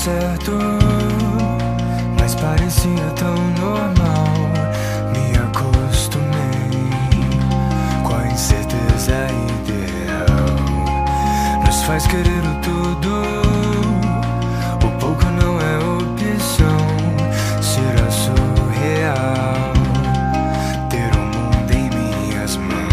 certo, mas parecia tão normal. Me acostumei com a incerteza ideal. Nos faz querer o tudo, o pouco não é opção. Será surreal ter o mundo em minhas mãos.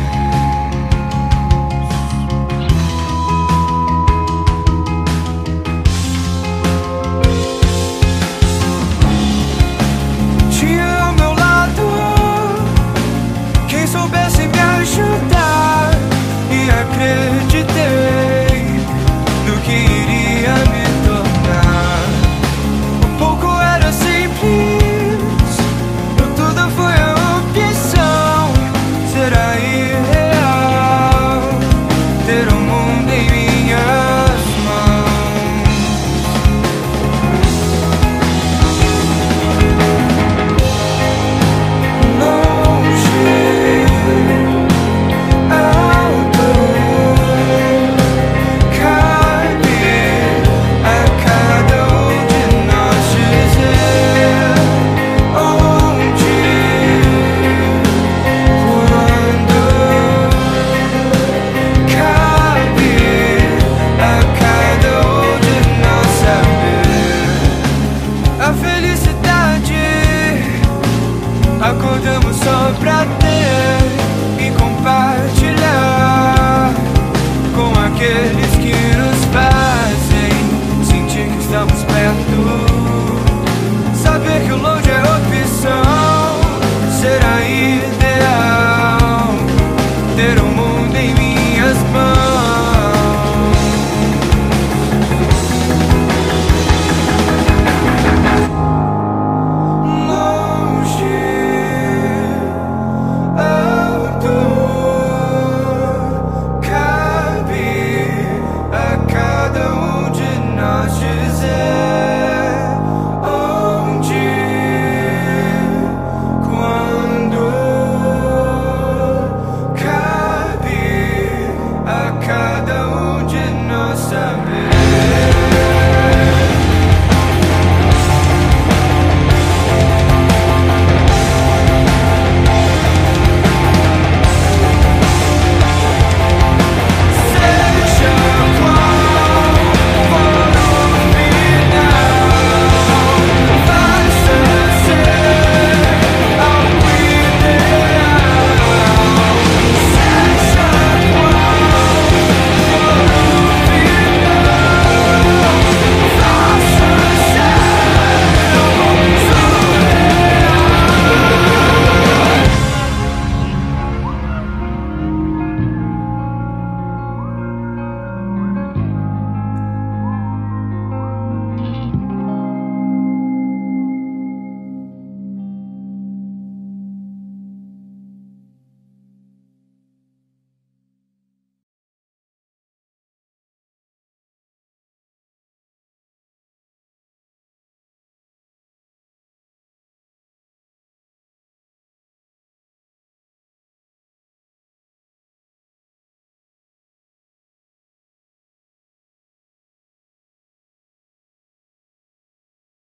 Tinha ao meu lado quem soubesse me ajudar, e acreditei no que iria me tornar. O pouco era simples, o tudo foi a opção. Será irreal ter o mundo em minhas mãos. Longe, alto, cabe a cada um de nós dizer onde, quando. Cabe a cada um de nós saber. A felicidade acordamos só pra ter e compartilhar com aqueles que nos fazem sentir que estamos perto.